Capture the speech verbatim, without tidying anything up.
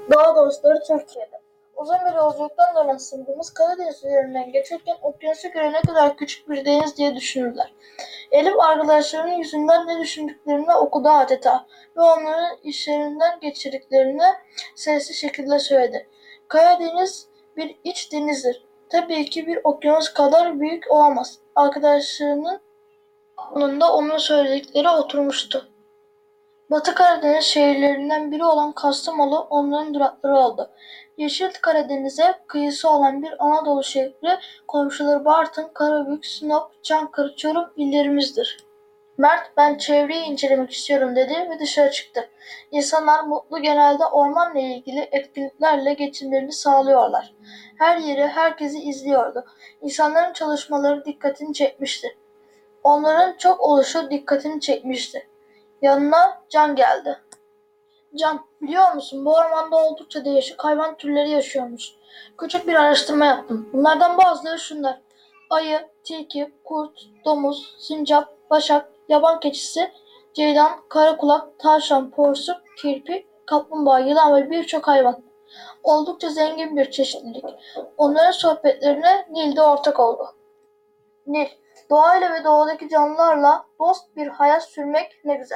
Doğa dostları Türkiye'de. Uzun bir yolculuktan dönen sınıfımız Karadeniz üzerinden geçerken okyanusu göre ne kadar küçük bir deniz diye düşünürler. Elif arkadaşlarının yüzünden ne düşündüklerini okudu adeta ve onların işlerinden geçirdiklerini sesli şekilde söyledi. Karadeniz bir iç denizdir. Tabii ki bir okyanus kadar büyük olamaz. Arkadaşlarının aklında onun söyledikleri oturmuştu. Batı Karadeniz şehirlerinden biri olan Kastamonu onların durakları oldu. Yeşil Karadeniz'e kıyısı olan bir Anadolu şehri, komşuları Bartın, Karabük, Sinop, Çankırı, Çorum illerimizdir. Mert, ben çevreyi incelemek istiyorum dedi ve dışarı çıktı. İnsanlar mutlu, genelde ormanla ilgili etkinliklerle geçimlerini sağlıyorlar. Her yeri, herkesi izliyordu. İnsanların çalışmaları dikkatini çekmişti. Onların çok oluşu dikkatini çekmişti. Yanına Can geldi. Can, biliyor musun, bu ormanda oldukça değişik hayvan türleri yaşıyormuş. Küçük bir araştırma yaptım. Bunlardan bazıları şunlar: ayı, tilki, kurt, domuz, sincap, başak, yaban keçisi, ceylan, karakulak, tavşan, porsuk, kirpi, kaplumbağa, yılan ve birçok hayvan. Oldukça zengin bir çeşitlilik. Onların sohbetlerine Nil de ortak oldu. Nil, doğayla ve doğadaki canlılarla dost bir hayat sürmek ne güzel.